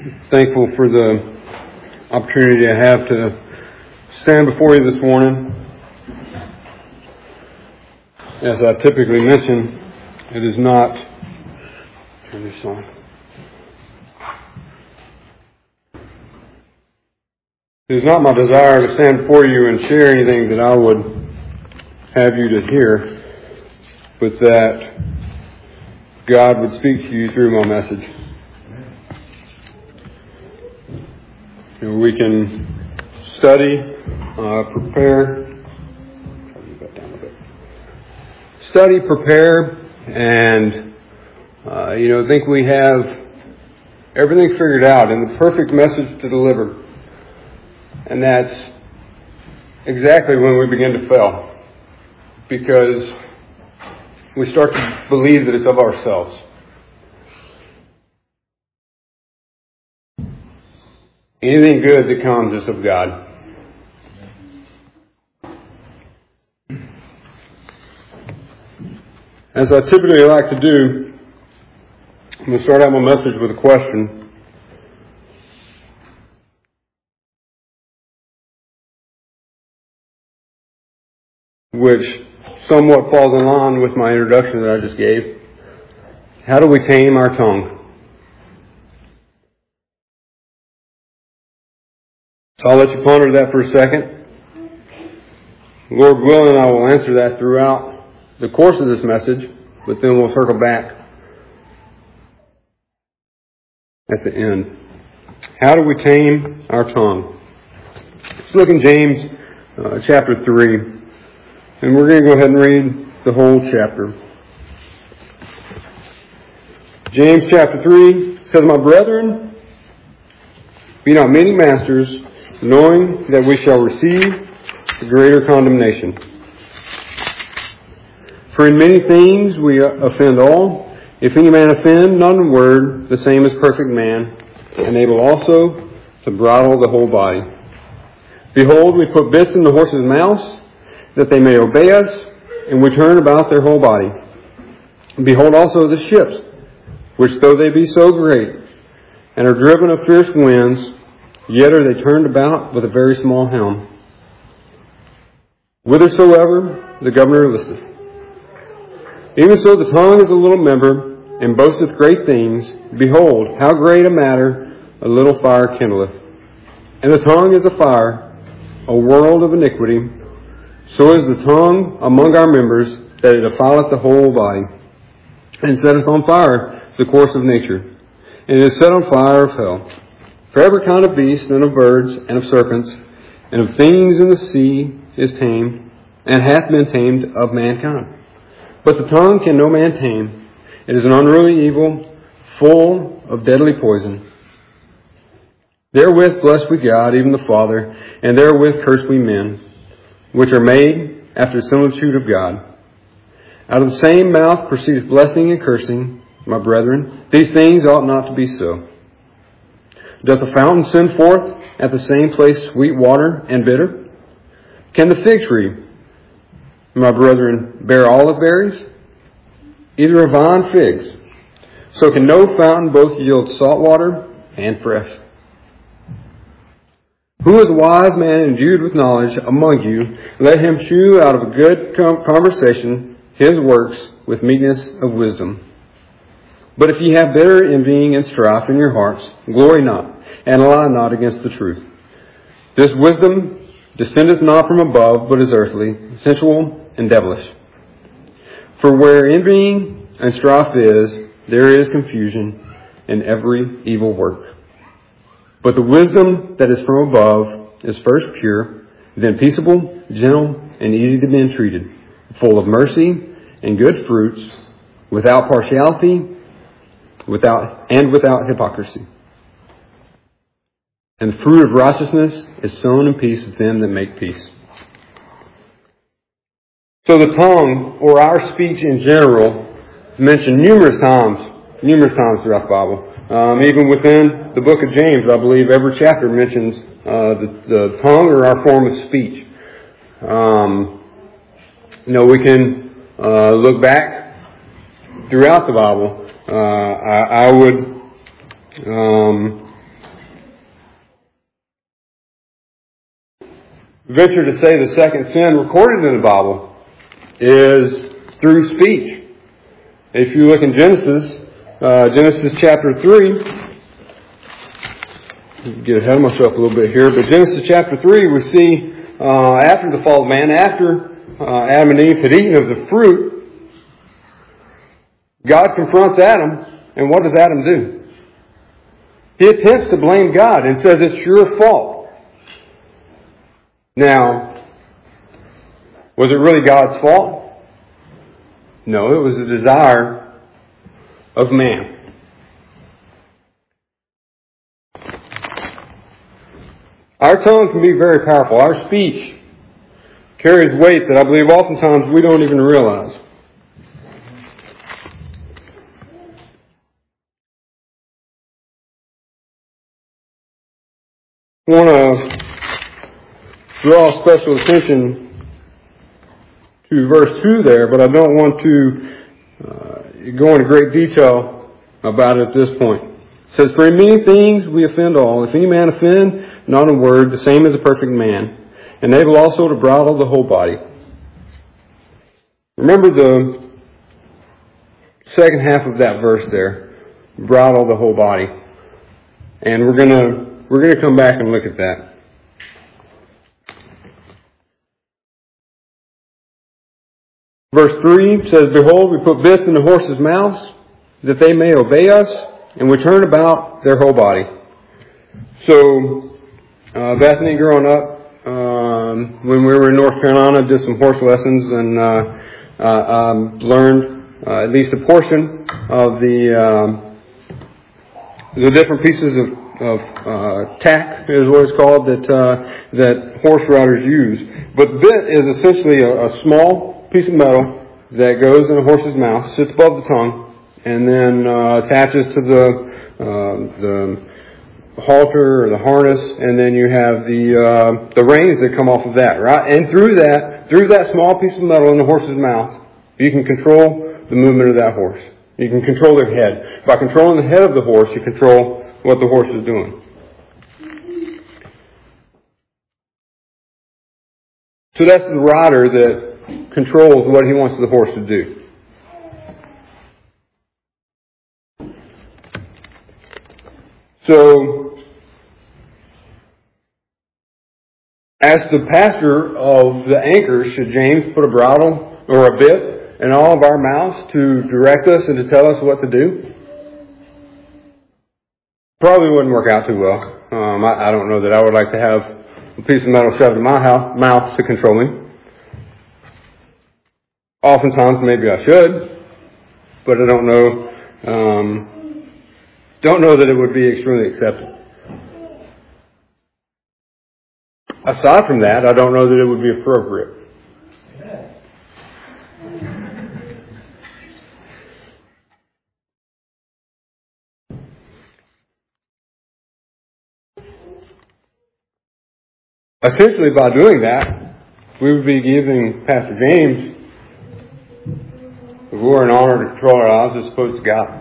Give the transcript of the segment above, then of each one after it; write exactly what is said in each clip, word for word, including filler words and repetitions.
thankful for the opportunity I have to stand before you this morning. As I typically mention, it is not... Turn this on. It is not my desire to stand before you and share anything that I would have you to hear, but that God would speak to you through my message. You know, we can study, uh, prepare, study, prepare, and uh, you know, think we have everything figured out and the perfect message to deliver. And that's exactly when we begin to fail. Because we start to believe that it's of ourselves. Anything good that comes is of God. As I typically like to do, I'm going to start out my message with a question. Which somewhat falls in line with my introduction that I just gave. How do we tame our tongue? So I'll let you ponder that for a second. Lord willing, I will answer that throughout the course of this message, but then we'll circle back at the end. How do we tame our tongue? Let's look in James uh, chapter three, and we're going to go ahead and read the whole chapter. James chapter three says, "My brethren, be not many masters, knowing that we shall receive the greater condemnation. For in many things we offend all. If any man offend not in word, the same is perfect man, and able also to bridle the whole body. Behold, we put bits in the horses' mouths, that they may obey us, and we turn about their whole body. Behold also the ships, which though they be so great, and are driven of fierce winds, yet are they turned about with a very small helm, whithersoever the governor listeth. Even so the tongue is a little member, and boasteth great things. Behold, how great a matter a little fire kindleth. And the tongue is a fire, a world of iniquity. So is the tongue among our members, that it defileth the whole body, and setteth on fire the course of nature, and it is set on fire of hell. For every kind of beast, and of birds, and of serpents, and of things in the sea is tamed, and hath been tamed of mankind. But the tongue can no man tame. It is an unruly evil, full of deadly poison. Therewith bless we God, even the Father, and therewith curse we men, which are made after the similitude of God. Out of the same mouth proceedeth blessing and cursing. My brethren, these things ought not to be so. Doth the fountain send forth at the same place sweet water and bitter? Can the fig tree, my brethren, bear olive berries? Either a vine figs. So can no fountain both yield salt water and fresh. Who is a wise man endued with knowledge among you? Let him shew out of a good conversation his works with meekness of wisdom. But if ye have bitter envying and strife in your hearts, glory not, and lie not against the truth. This wisdom descendeth not from above, but is earthly, sensual, and devilish. For where envying and strife is, there is confusion in every evil work. But the wisdom that is from above is first pure, then peaceable, gentle, and easy to be entreated, full of mercy and good fruits, without partiality, without and without hypocrisy. And the fruit of righteousness is sown in peace with them that make peace." So the tongue, or our speech in general, is mentioned numerous times, numerous times throughout the Bible. Um, even within the book of James, I believe every chapter mentions uh, the, the tongue or our form of speech. Um, you know, we can uh, look back throughout the Bible. Uh, I, I would um, venture to say the second sin recorded in the Bible is through speech. If you look in Genesis, uh, Genesis chapter three, get ahead of myself a little bit here, but Genesis chapter three, we see uh, after the fall of man, after uh, Adam and Eve had eaten of the fruit, God confronts Adam, and what does Adam do? He attempts to blame God and says it's your fault. Now, was it really God's fault? No, it was the desire of man. Our tongue can be very powerful. Our speech carries weight that I believe oftentimes we don't even realize. I want to draw special attention to verse two there, but I don't want to uh, go into great detail about it at this point. It says, "For in many things we offend all. If any man offend not in word, the same is a perfect man, and able also to bridle the whole body." Remember the second half of that verse there, bridle the whole body. And we're gonna we're gonna come back and look at that. Verse three says, "Behold, we put bits in the horses' mouths, that they may obey us, and we turn about their whole body." So, uh, Bethany, growing up, um, when we were in North Carolina, did some horse lessons and uh, uh, um, learned uh, at least a portion of the um, the different pieces of, of uh, tack, is what it's called, that uh, that horse riders use. But bit is essentially a, a small piece of metal that goes in a horse's mouth, sits above the tongue, and then uh, attaches to the uh, the halter or the harness, and then you have the uh, the reins that come off of that, right? And through that, through that small piece of metal in the horse's mouth, you can control the movement of that horse. You can control their head. By controlling the head of the horse, you control what the horse is doing. So that's the rider that controls what he wants the horse to do. So, as the pastor of the anchors, should James put a bridle or a bit in all of our mouths to direct us and to tell us what to do? Probably wouldn't work out too well. Um, I, I don't know that I would like to have a piece of metal shoved in my house, mouth to control me. Oftentimes, maybe I should, but I don't know. Um, don't know that it would be extremely accepted. Aside from that, I don't know that it would be appropriate. Essentially, by doing that, we would be giving Pastor James the glory and honor to control our lives as opposed to God.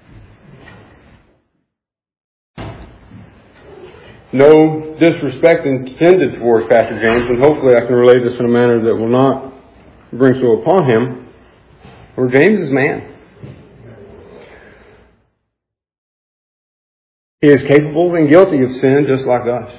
No disrespect intended towards Pastor James, and hopefully I can relay this in a manner that will not bring so upon him. For James is man. He is capable and guilty of sin just like us.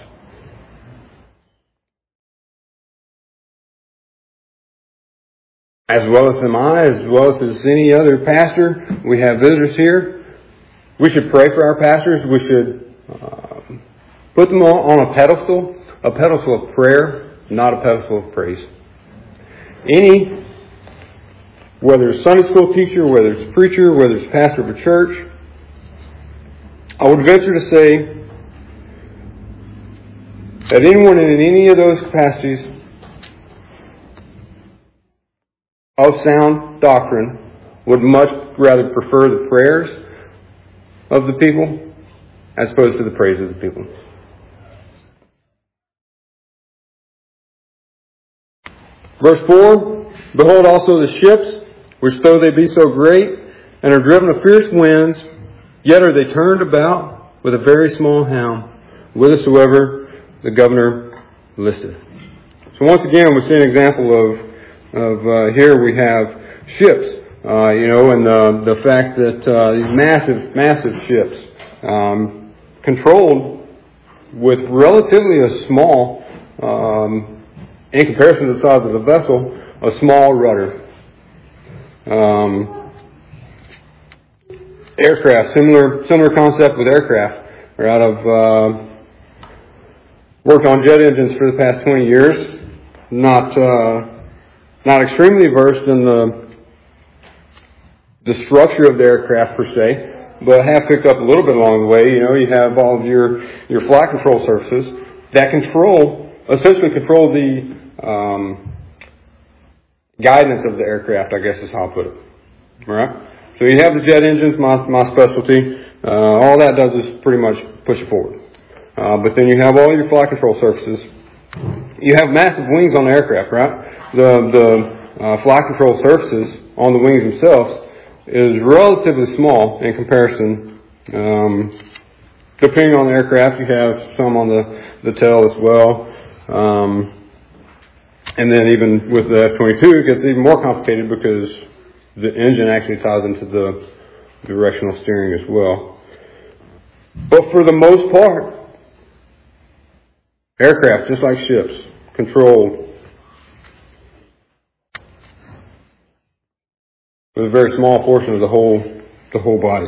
As well as am I, as well as is any other pastor. We have visitors here. We should pray for our pastors. We should uh, put them on, on a pedestal, a pedestal of prayer, not a pedestal of praise. Any, whether it's Sunday school teacher, whether it's preacher, whether it's pastor of a church, I would venture to say that anyone in any of those capacities of sound doctrine would much rather prefer the prayers of the people as opposed to the praise of the people. Verse four, "Behold also the ships, which though they be so great, and are driven of fierce winds, yet are they turned about with a very small helm, whithersoever the governor listeth." So once again, we see an example of, of uh, here we have ships, uh, you know, and uh, the fact that uh, these massive, massive ships, um, controlled with relatively a small, um, in comparison to the size of the vessel, a small rudder. Um, aircraft, similar similar concept with aircraft. We're out of uh, worked on jet engines for the past twenty years. Not uh, not extremely versed in the the structure of the aircraft per se, but have picked up a little bit along the way. You know, you have all of your your flight control surfaces that control essentially control the um, guidance of the aircraft, I guess is how I'll put it. All right. So you have the jet engines, my my specialty. Uh, all that does is pretty much push it forward. Uh, but then you have all your flight control surfaces. You have massive wings on the aircraft, right? The the uh, flight control surfaces on the wings themselves is relatively small in comparison. Um, depending on the aircraft, you have some on the, the tail as well. Um, and then even with the F twenty-two, it gets even more complicated because the engine actually ties into the directional steering as well. But for the most part, aircraft, just like ships, controlled with a very small portion of the whole the whole body.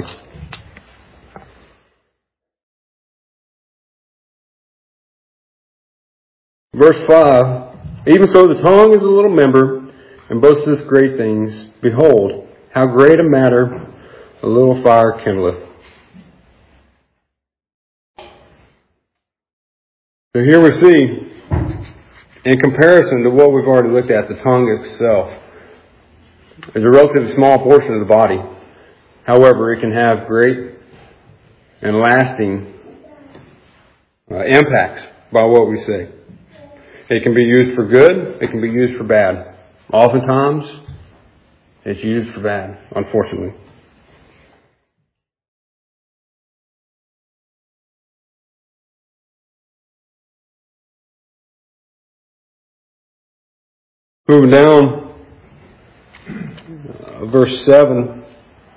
Verse five, even so the tongue is a little member, and boasteth great things. Behold, how great a matter a little fire kindleth. So here we see, in comparison to what we've already looked at, the tongue itself is a relatively small portion of the body. However, it can have great and lasting uh, impacts by what we say. It can be used for good. It can be used for bad. Oftentimes, it's used for bad, unfortunately. Moving down, uh, verse seven,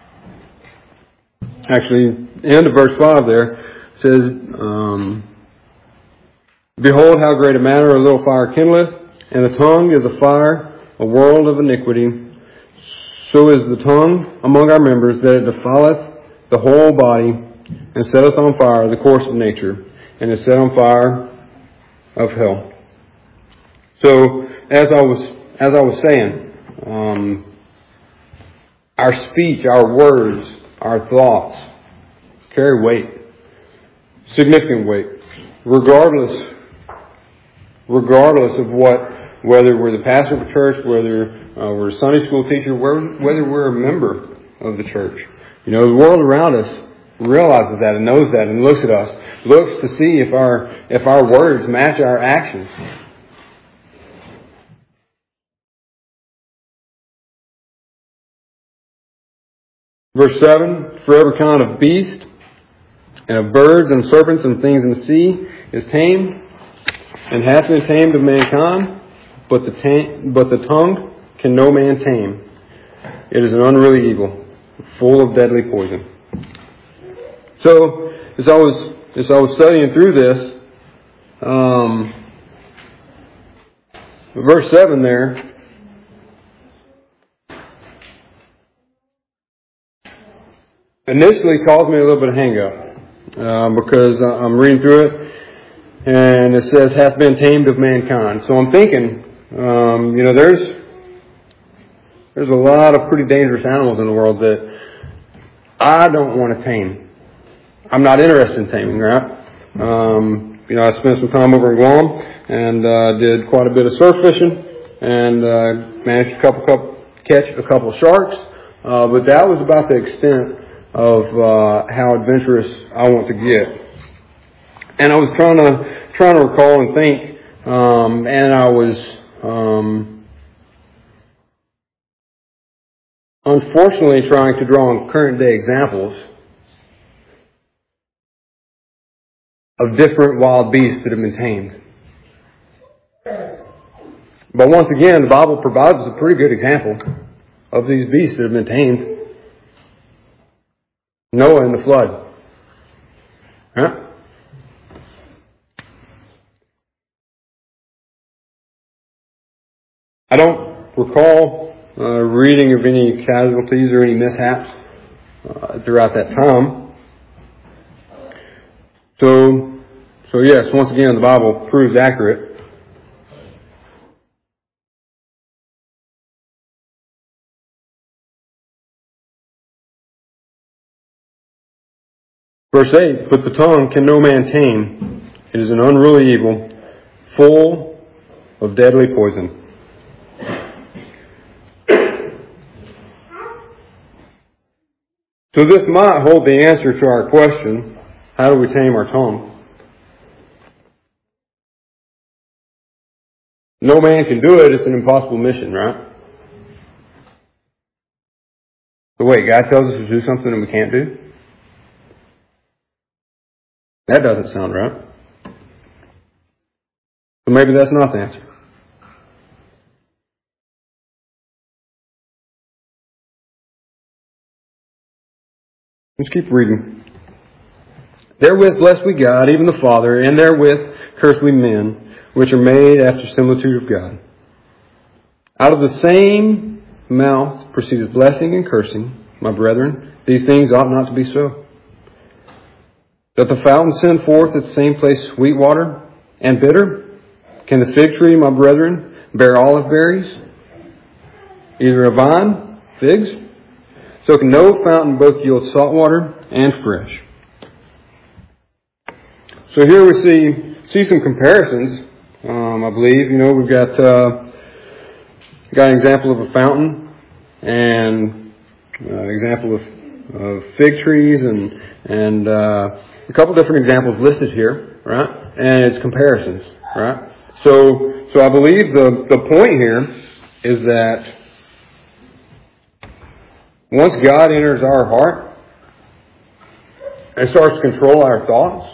actually, end of verse five there, says, um, behold, how great a matter a little fire kindleth, and the tongue is a fire, a world of iniquity. So is the tongue among our members, that it defileth the whole body, and setteth on fire the course of nature, and is set on fire of hell. So, as I was as I was saying, um, our speech, our words, our thoughts carry weight, significant weight, regardless regardless of what, whether we're the pastor of a church, whether uh, we're a Sunday school teacher, whether we're a member of the church. You know, the world around us realizes that and knows that and looks at us, looks to see if our if our words match our actions. Verse seven, for every kind of beast, and of birds and serpents and things in the sea is tamed, and hath been tamed of mankind, but the tam- but the tongue can no man tame. It is an unruly evil, full of deadly poison. So, as I was as I was studying through this, um, verse seven there, initially caused me a little bit of hang up, um, because I'm reading through it, and it says, hath been tamed of mankind. So I'm thinking, um, you know, there's there's a lot of pretty dangerous animals in the world that I don't want to tame. I'm not interested in taming, right? Um, you know, I spent some time over in Guam and uh, did quite a bit of surf fishing, and uh, managed a couple, couple catch a couple of sharks, uh, but that was about the extent of uh, how adventurous I want to get. And I was trying to trying to recall and think, um, and I was um, unfortunately trying to draw on current day examples of different wild beasts that have been tamed. But once again, the Bible provides us a pretty good example of these beasts that have been tamed. Noah and the flood. Huh? I don't recall uh, reading of any casualties or any mishaps uh, throughout that time. So, so yes, once again, the Bible proves accurate. Verse eight, but the tongue can no man tame. It is an unruly evil, full of deadly poison. So this might hold the answer to our question, how do we tame our tongue? No man can do it. It's an impossible mission, right? But wait, God tells us to do something that we can't do? That doesn't sound right. So maybe that's not the answer. Let's keep reading. Therewith bless we God, even the Father, and therewith curse we men, which are made after similitude of God. Out of the same mouth proceedeth blessing and cursing. My brethren, these things ought not to be so. Doth the fountain send forth at the same place sweet water and bitter? Can the fig tree, my brethren, bear olive berries? Either a vine, figs? So can no fountain both yield salt water and fresh. So here we see see some comparisons. Um, I believe you know we've got uh, got an example of a fountain and an uh, example of, of fig trees and and uh, a couple different examples listed here, right? And it's comparisons, right? So so I believe the the point here is that once God enters our heart and starts to control our thoughts,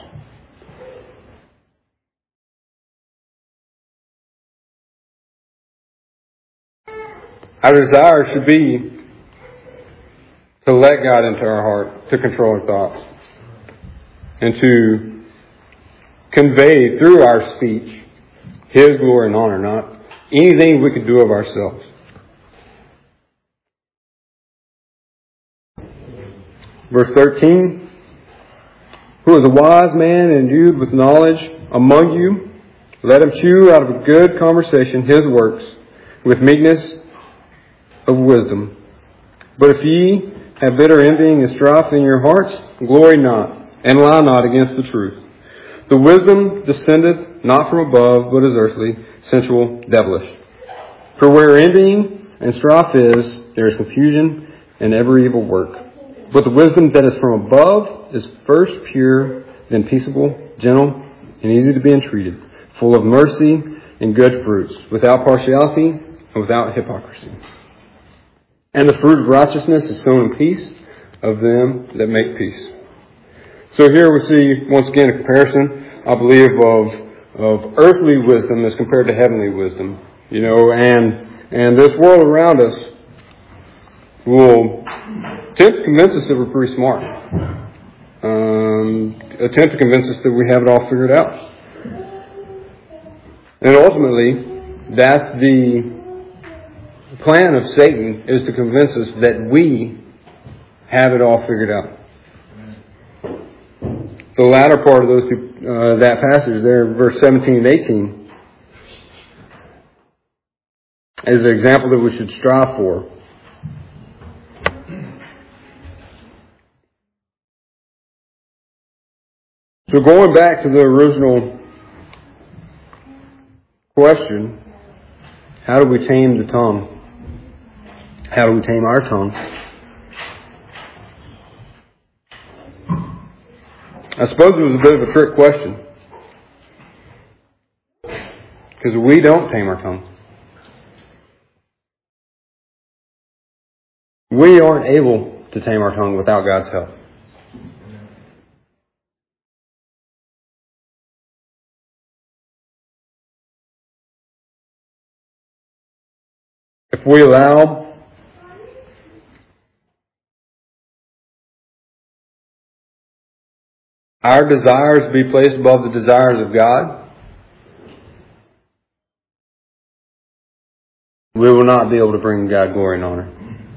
our desire should be to let God into our heart, to control our thoughts, and to convey through our speech His glory and honor, not anything we could do of ourselves. Verse thirteen, who is a wise man endued with knowledge among you? Let him chew out of a good conversation his works with meekness of wisdom. But if ye have bitter envying and strife in your hearts, glory not, and lie not against the truth. The wisdom descendeth not from above, but is earthly, sensual, devilish. For where envying and strife is, there is confusion and every evil work. But the wisdom that is from above is first pure, then peaceable, gentle, and easy to be entreated, full of mercy and good fruits, without partiality and without hypocrisy. And the fruit of righteousness is sown in peace of them that make peace. So here we see, once again, a comparison, I believe, of of earthly wisdom as compared to heavenly wisdom. You know, and and this world around us will attempt to convince us that we're pretty smart. Um, attempt to convince us that we have it all figured out. And ultimately, that's the plan of Satan, is to convince us that we have it all figured out. The latter part of those two, uh, that passage there, verse seventeen and eighteen, is an example that we should strive for. So going back to the original question, how do we tame the tongue? How do we tame our tongue? I suppose it was a bit of a trick question. Because we don't tame our tongue. We aren't able to tame our tongue without God's help. if we allow our desires to be placed above the desires of God, we will not be able to bring God glory and honor.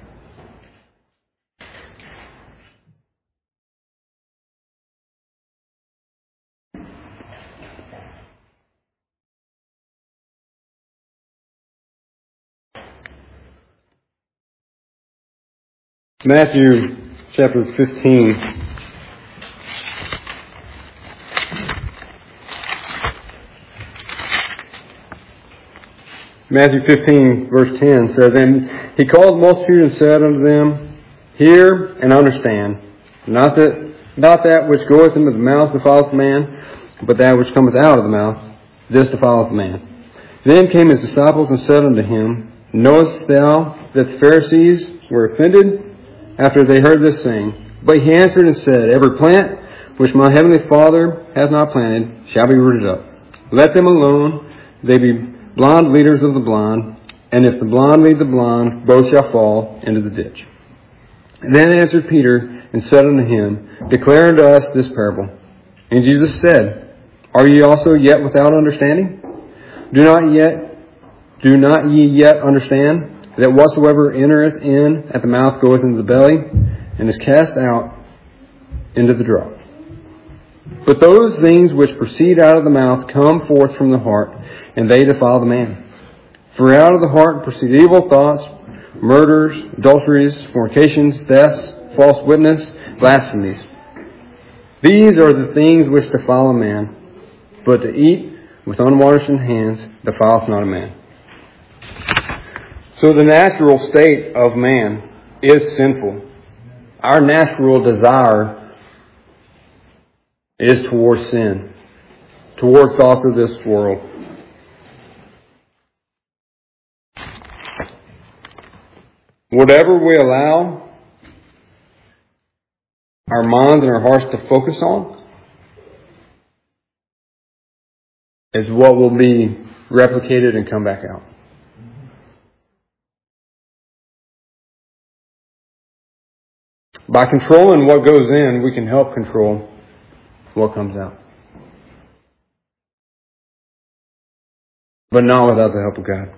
Matthew chapter fifteen. Matthew fifteen, verse ten says, And he called the multitude and said unto them, Hear and understand, not that not that which goeth into the mouth defileth man, but that which cometh out of the mouth, this defileth man. Then came his disciples and said unto him, Knowest thou that the Pharisees were offended after they heard this saying? But he answered and said, Every plant which my heavenly Father hath not planted shall be rooted up. Let them alone, they be blind leaders of the blind, and if the blind lead the blind, both shall fall into the ditch. Then answered Peter and said unto him, Declare unto us this parable. And Jesus said, Are ye also yet without understanding? Do not yet, do not ye yet understand that whatsoever entereth in at the mouth goeth into the belly, and is cast out into the draught? But those things which proceed out of the mouth come forth from the heart, and they defile the man. For out of the heart proceed evil thoughts, murders, adulteries, fornications, thefts, false witness, blasphemies. These are the things which defile a man, but to eat with unwashed hands defileth not a man. So the natural state of man is sinful. Our natural desire is towards sin, towards thoughts of this world. Whatever we allow our minds and our hearts to focus on is what will be replicated and come back out. By controlling what goes in, we can help control what comes out. But not without the help of God.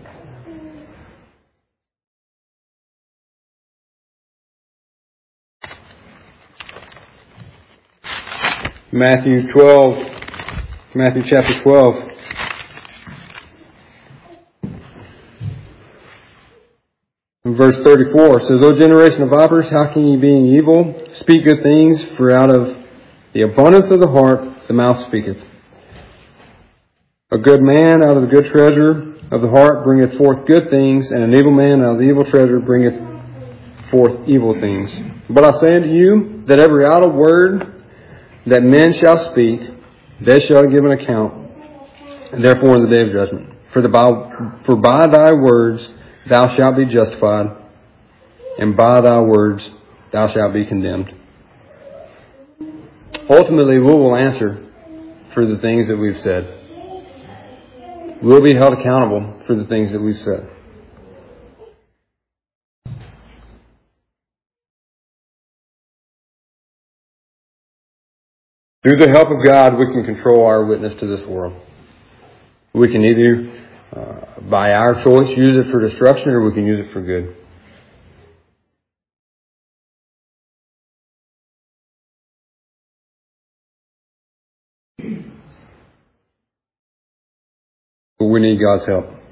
Matthew twelve, Matthew chapter twelve. In verse thirty-four says, O generation of vipers, how can ye, being evil, speak good things? For out of the abundance of the heart the mouth speaketh. A good man out of the good treasure of the heart bringeth forth good things, and an evil man out of the evil treasure bringeth forth evil things. But I say unto you, that every idle word that men shall speak, they shall give an account, and therefore in the day of judgment. For, the by, for by thy words thou shalt be justified, and by thy words thou shalt be condemned. Ultimately, we will answer for the things that we've said. We'll be held accountable for the things that we've said. Through the help of God, we can control our witness to this world. We can either, uh, by our choice, use it for destruction, or we can use it for good. But we need God's help.